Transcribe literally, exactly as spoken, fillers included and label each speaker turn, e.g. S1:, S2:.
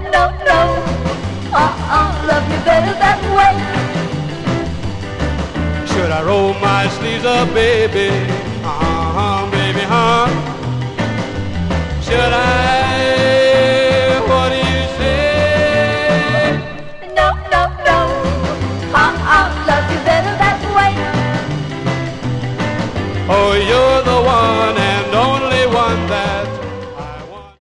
S1: no, no. Uh-uh, love me better that way.
S2: Should I roll my sleeves up, baby? Uh-huh, baby, huh? Should I